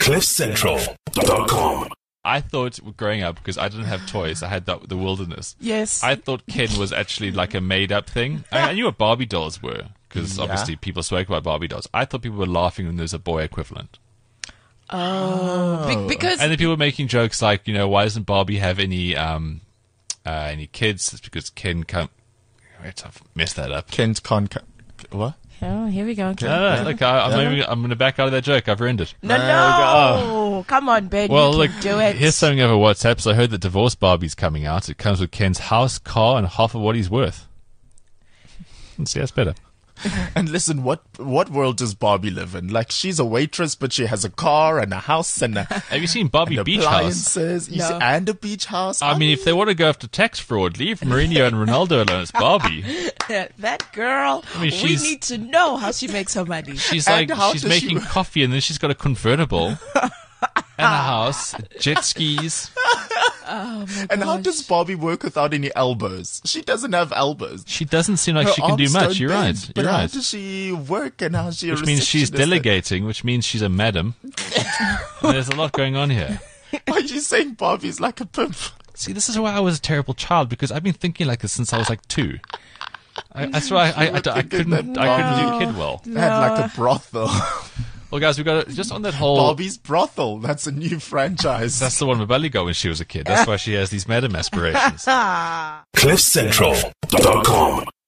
CliffCentral.com. I thought growing up, because I didn't have toys, I had the wilderness. Yes. I thought Ken was actually like a made-up thing. I knew what Barbie dolls were, because obviously people spoke about Barbie dolls. I thought people were laughing when there's a boy equivalent. Because And then people were making jokes like, why doesn't Barbie have any kids? It's because Ken can't... Wait, I've messed that up. Ken can't. What? oh, here we go. No, look, I'm going to back out of that joke. I've ruined it. No. Come on, Ben. Well, you look, can do it. here's something over WhatsApp. So I heard that Divorce Barbie's coming out. It comes with Ken's house, car, and half of what he's worth. Let's see, that's better. And listen, what world does Barbie live in? Like, she's a waitress, but she has a car and a house and Have you seen Barbie and Beach House? appliances. No. And a beach house. I mean, if they want to go after tax fraud, leave Mourinho and Ronaldo alone. It's Barbie. That girl, mean, we she's- need to know how she makes her money. She's And like, how she's does she- making coffee, and then she's got a convertible and a house, jet skis. And how does Barbie work without any elbows? She doesn't have elbows. She doesn't seem like Her she can do arms much. don't You're bend. right. But You're how right. does she work and how she? Which means she's delegating, which means she's a madam. And there's a lot going on here. Why are you saying Barbie's like a pimp? See, this is why I was a terrible child, because I've been thinking like this since I was like 2. That's why I couldn't do kid well. Had like a brothel. Well, guys, we got just on that whole. Barbie's brothel. That's a new franchise. That's the one Mabali got when she was a kid. That's why she has these madam aspirations. CliffCentral.com.